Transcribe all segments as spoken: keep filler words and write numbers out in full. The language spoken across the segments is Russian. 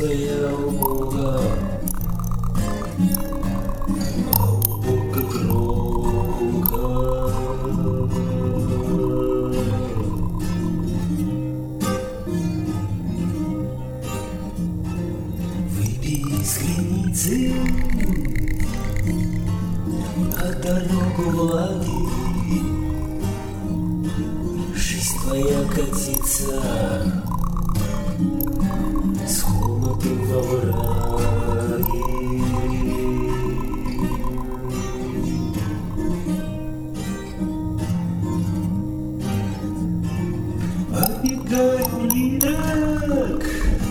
твоя у Бога, а у Бога громко. Выпей из креницы, а дорогу влаги, жизнь твоя катится с холодом во враге. Обегай улиток,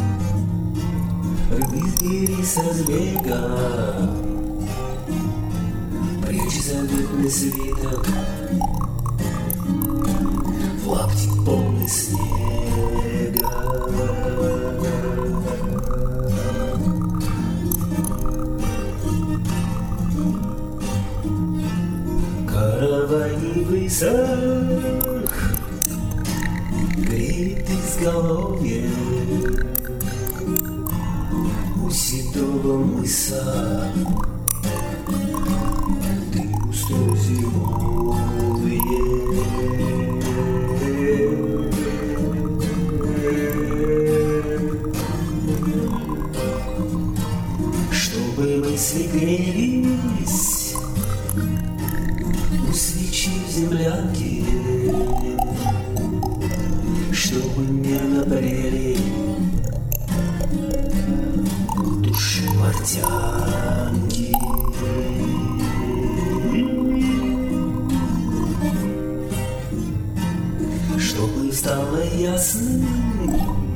выбери с разбега, прячь заветный свиток в лаптик полный снега. Каравай высох, греет изголовье у седого мыса. Ты устал зимовье. Чтобы мысли грелись у свечи в землянке, чтобы мирно парили души портянки. Чтобы стало ясным